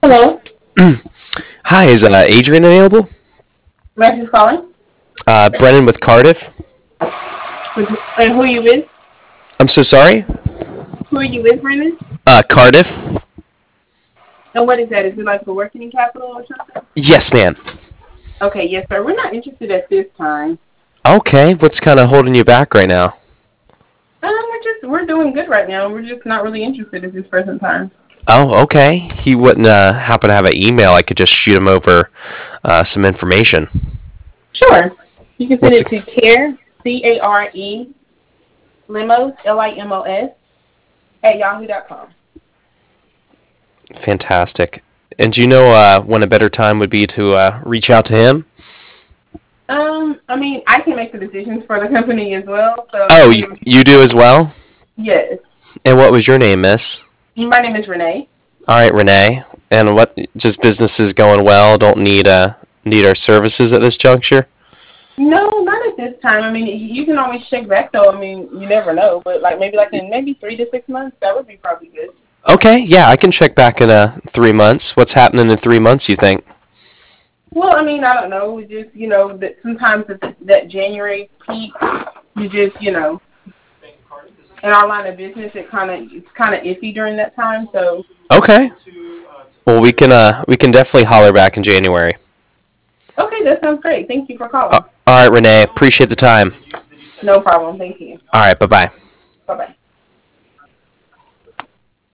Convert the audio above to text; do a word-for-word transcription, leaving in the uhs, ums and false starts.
Hello. Hi, is uh, Adrian available? Max is calling. Uh, Brennan with Cardiff. With, and who are you with? I'm so sorry. Who are you with, Brandon? Uh, Cardiff. And what is that? Is it like for working capital or something? Yes, ma'am. Okay, yes, sir. We're not interested at this time. Okay, what's kind of holding you back right now? Um, we're just we're doing good right now. We're just not really interested at this present time. Oh, okay. He wouldn't uh, happen to have an email. I could just shoot him over uh, some information. Sure. You can send What's it it? to care c a r e limos l i m o s at yahoo dot com. Fantastic. And do you know uh, when a better time would be to uh, reach out to him? Um, I mean, I can make the decisions for the company as well. So Oh, you, depending, you do as well? yes. And what was your name, miss? My name is Renee. All right, Renee. And what? Just business is going well. Don't need uh need our services at this juncture. No, not at this time. I mean, you can always check back though. I mean, you never know, but like maybe like in maybe three to six months, that would be probably good. Okay, yeah, I can check back in uh three months. What's happening in three months? You think? Well, I mean, I don't know. We just you know that sometimes that that January peak, you just you know in our line of business, it kind of it's kind of iffy during that time. So Okay. Well, we can uh we can definitely holler back in January. okay, that sounds great. Thank you for Uh, calling. all right, Renee. Appreciate the time. No problem. Thank you. All right. Bye bye. Bye bye.